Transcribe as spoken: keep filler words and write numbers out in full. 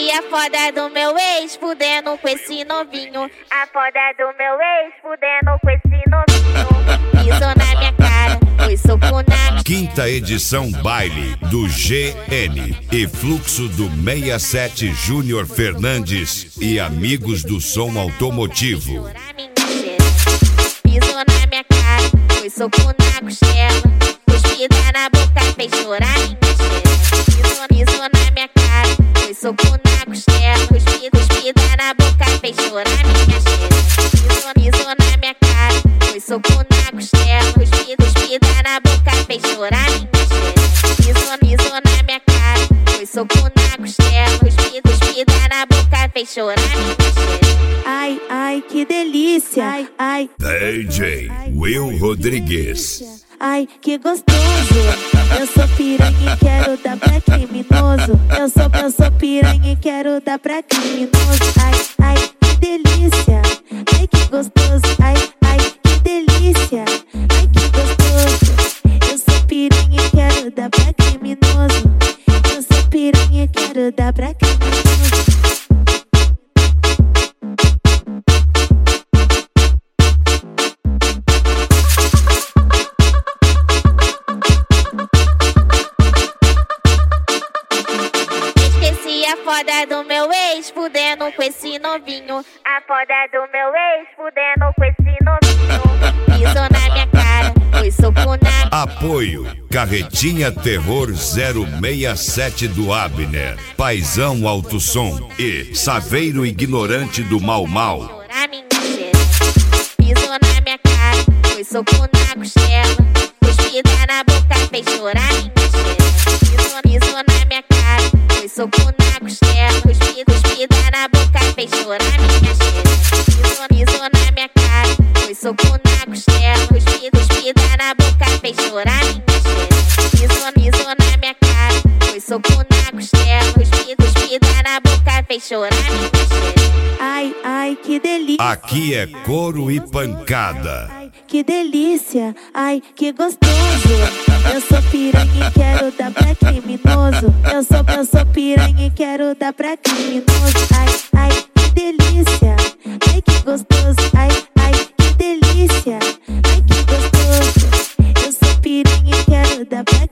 Esqueci a foda do meu ex, fudendo com esse novinho. A foda do meu ex, fudendo com esse novinho. Pisou na minha cara, foi soco na... Quinta edição baile do G N e fluxo do sessenta e sete Júnior Fernandes e amigos do som automotivo. Pisou na minha cara, foi soco na costela. Cuspida na boca, fez chorar minha estrela. Pisou na minha cara, foi soco na costela. Cuspida, cuspida na boca, fez chorar minha estrela. Pisou na minha cara, foi soco na costela. Cuspida, cuspida na boca, fez chorar minha estrela. Pisou na minha cara, foi soco na costela. Cuspida, cuspida na boca, fez chorar minha estrela. Ai, ai, que delícia. Ai, ai. D J Will Rodrigues. Ai, que gostoso. Eu sou piranha e quero dar pra criminoso. Eu sou, eu sou piranha e quero dar pra criminoso. Ai, ai, que delícia. Ai, que gostoso. Ai, ai, que delícia. Ai, que gostoso. Eu sou piranha e quero dar pra criminoso. Eu sou piranha e quero dar pra criminoso. A foda do meu ex, fudendo com esse novinho. A foda do meu ex, fudendo com esse novinho. Pisou na minha cara, foi soco na... Apoio Carretinha Terror zero seis sete do Abner, Paizão Alto Som e Saveiro Ignorante do Mau Mau. Pisou na minha cara, foi soco na costela. Cuspida na boca, fez chorar minha estrela. Pisou na minha cara, foi soco na costela. Cuspida, cuspida na boca, fez chorar minha estrela. Pisou na minha cara, foi soco na costela. Cuspida, cuspida na boca, fez chorar minha estrela. Pisou na minha cara, foi soco na costela. Cuspida, cuspida na boca, fez chorar minha estrela. Ai, ai, que delícia. Aqui é couro e pancada. Que delícia, ai, que gostoso. Eu sou piranha e quero dar pra criminoso. Eu sou, eu sou piranha e quero dar pra criminoso. Ai, ai, que delícia. Ai, que gostoso. Ai, ai, que delícia. Ai, que gostoso. Eu sou piranha e quero dar pra